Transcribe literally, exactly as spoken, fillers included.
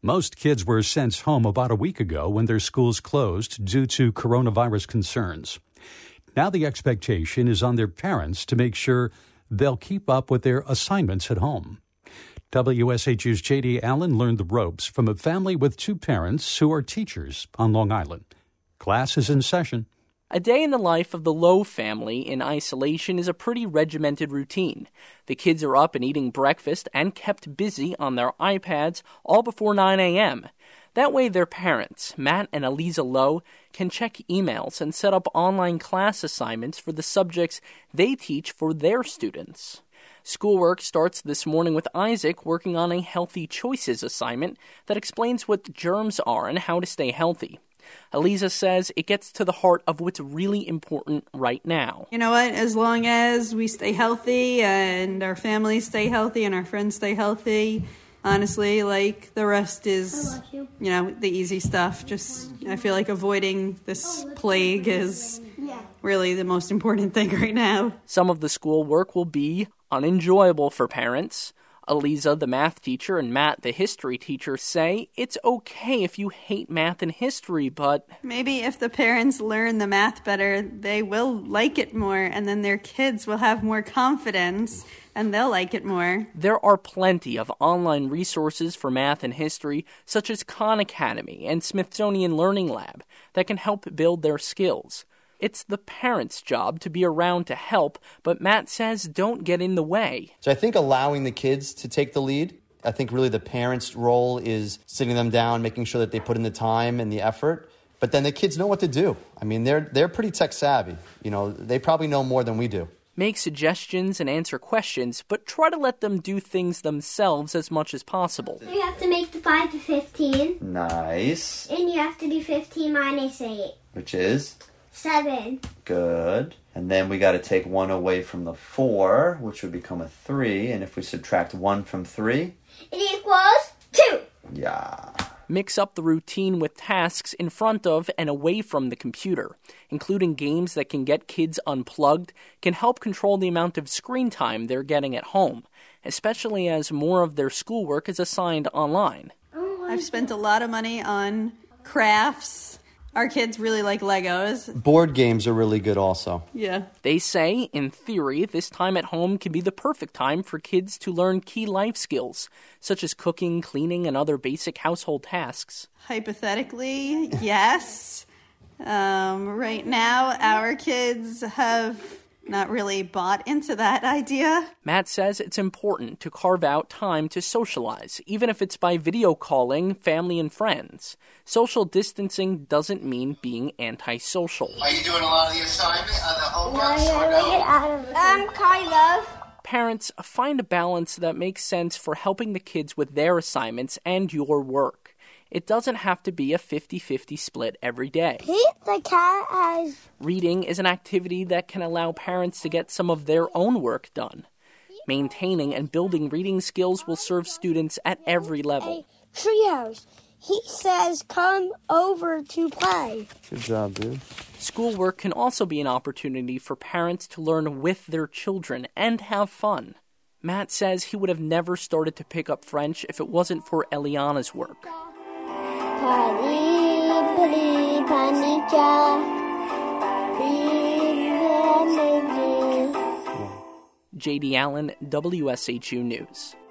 Most kids were sent home about a week ago when their schools closed due to coronavirus concerns. Now the expectation is on their parents to make sure they'll keep up with their assignments at home. W S H U's J D Allen learned the ropes from a family with two parents who are teachers on Long Island. Class is in session. A day in the life of the Lowe family in isolation is a pretty regimented routine. The kids are up and eating breakfast and kept busy on their iPads all before nine a.m. That way their parents, Matt and Eliza Lowe, can check emails and set up online class assignments for the subjects they teach for their students. Schoolwork starts this morning with Isaac working on a Healthy Choices assignment that explains what germs are and how to stay healthy. Eliza says it gets to the heart of what's really important right now. You know what? As long as we stay healthy and our families stay healthy and our friends stay healthy, honestly, like, the rest is, you. you know, the easy stuff. Just, I feel like avoiding this plague is really the most important thing right now. Some of the schoolwork will be unenjoyable for parents. Eliza, the math teacher, and Matt, the history teacher, say it's okay if you hate math and history, but maybe if the parents learn the math better, they will like it more, and then their kids will have more confidence, and they'll like it more. There are plenty of online resources for math and history, such as Khan Academy and Smithsonian Learning Lab, that can help build their skills. It's the parents' job to be around to help, but Matt says don't get in the way. So I think allowing the kids to take the lead, I think really the parents' role is sitting them down, making sure that they put in the time and the effort. But then the kids know what to do. I mean, they're they're pretty tech savvy. You know, they probably know more than we do. Make suggestions and answer questions, but try to let them do things themselves as much as possible. You have to make the five to fifteen. Nice. And you have to do fifteen minus eight. Which is? Seven. Good. And then we got to take one away from the four, which would become a three. And if we subtract one from three? It equals two. Yeah. Mix up the routine with tasks in front of and away from the computer, including games that can get kids unplugged, can help control the amount of screen time they're getting at home, especially as more of their schoolwork is assigned online. I've spent a lot of money on crafts. Our kids really like Legos. Board games are really good also. Yeah. They say, in theory, this time at home can be the perfect time for kids to learn key life skills, such as cooking, cleaning, and other basic household tasks. Hypothetically, yes. Um, right now, our kids have not really bought into that idea. Matt says it's important to carve out time to socialize, even if it's by video calling family and friends. Social distancing doesn't mean being antisocial. Are you doing a lot of the assignment, uh, the homework? No, I'm kind of. Parents, find a balance that makes sense for helping the kids with their assignments and your work. It doesn't have to be a fifty-fifty split every day. Pete the cat has... Reading is an activity that can allow parents to get some of their own work done. Maintaining and building reading skills will serve students at every level. Treehouse. He says come over to play. Good job, dude. Schoolwork can also be an opportunity for parents to learn with their children and have fun. Matt says he would have never started to pick up French if it wasn't for Eliana's work. J D Allen, W S H U News.